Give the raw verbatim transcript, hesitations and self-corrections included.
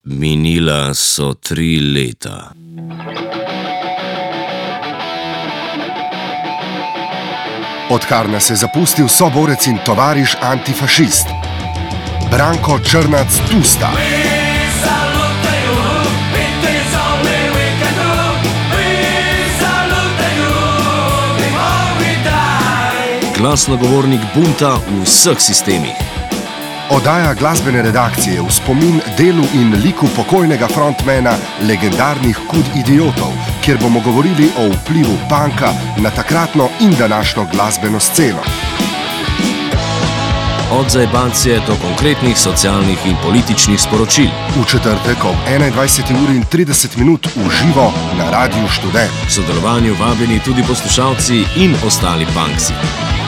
Minila so tri leta. Odkar nas je zapustil soborec in tovariš antifašist Branko Črnac-Tusta. Glasnogovornik bunta v vseh sistemih. Oddaja glasbene redakcije v spomin delu in liku pokojnega frontmana legendarnih Kud idiotov, kjer bomo govorili o vplivu punka na takratno in današnjo glasbeno sceno. Od zajbancije do konkretnih socialnih in političnih sporočil. V četrtek ob enaindvajseti uri in trideset minut v živo na Radiu Študent. V sodelovanju vabljeni tudi poslušalci in ostali punksi.